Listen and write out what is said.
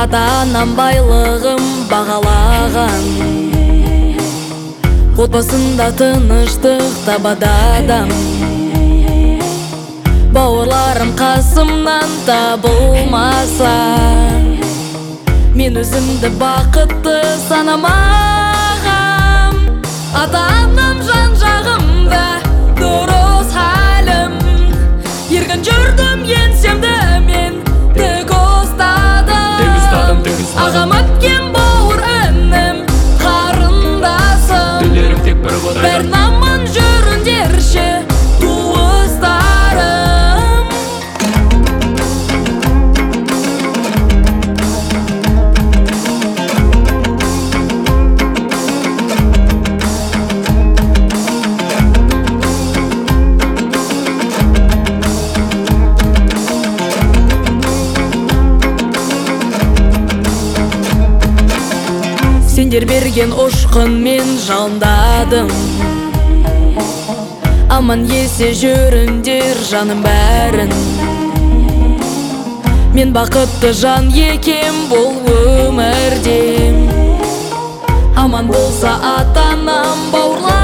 Ата-анам байлығым бағалаған, отбасында тыныштық табады адам. Бауырларым қасымнан табылмаса, мен өзімді бақытты санамағам. Ата-анам жан жағымда, дұрыс хәлім, еркін жүрдім, еңсемді мен тік ұстадым. Ағам өткен бауыр інім, қарындасым, Түндерім тек бір бәрін құдайдан. аман жүріңдерші туыстарым. Сендер берген ұшқын мен жалындадым. Аман есе жүріңдер жаным бәрін. Мен бақытты жан екем бұл өмірде. Аман болса ата-анам, бауырларым.